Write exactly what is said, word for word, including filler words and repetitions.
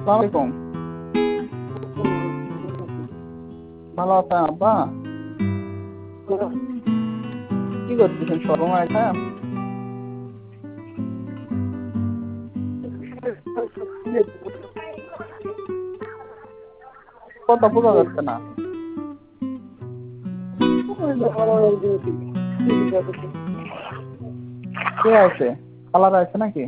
আলাইকুম। ভালো আছেন আব্বা? কি করতেছেন সর্বময় এটা? কথা বোঝা যাচ্ছে না। কে আছে? খালারা আছে নাকি?